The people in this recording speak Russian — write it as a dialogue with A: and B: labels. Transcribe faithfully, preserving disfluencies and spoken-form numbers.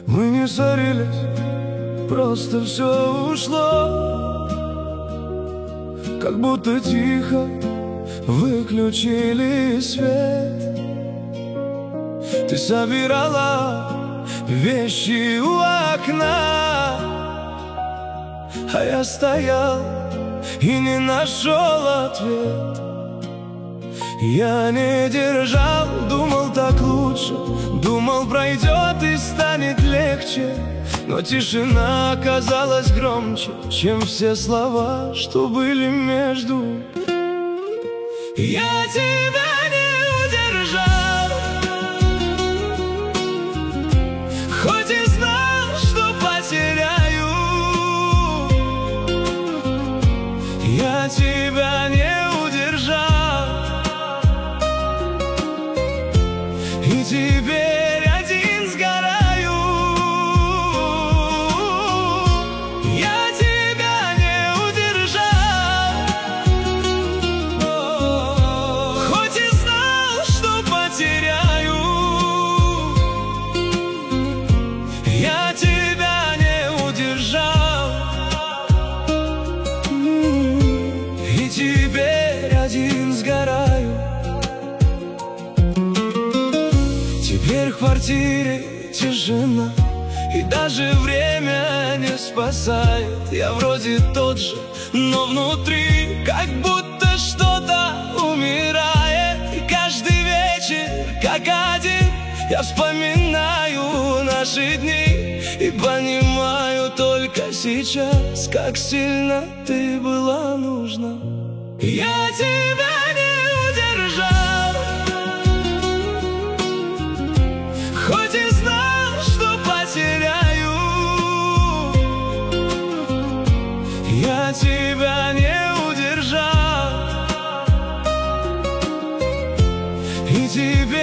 A: Мы не ссорились, просто все ушло, как будто тихо выключили свет. Ты собирала вещи у окна, а я стоял и не нашел ответ. Я не держал, думал так лучше, думал пройдет и станет легче. Но тишина оказалась громче, чем все слова, что были между. Я тебя не удержал, хоть и знал, что потеряю. Я тебя не удержал, и теперь один сгораю. Я тебя не удержал, хоть и знал, что потеряю. Я тебя не удержал, и теперь один сгораю. Теперь в квартире тишина, и даже время не спасает. Я вроде тот же, но внутри как будто что-то умирает. И каждый вечер, как один, я вспоминаю наши дни и понимаю только сейчас, как сильно ты была нужна. Я тебя не удержал, хоть и знал, что потеряю. Я тебя не удержал, и тебе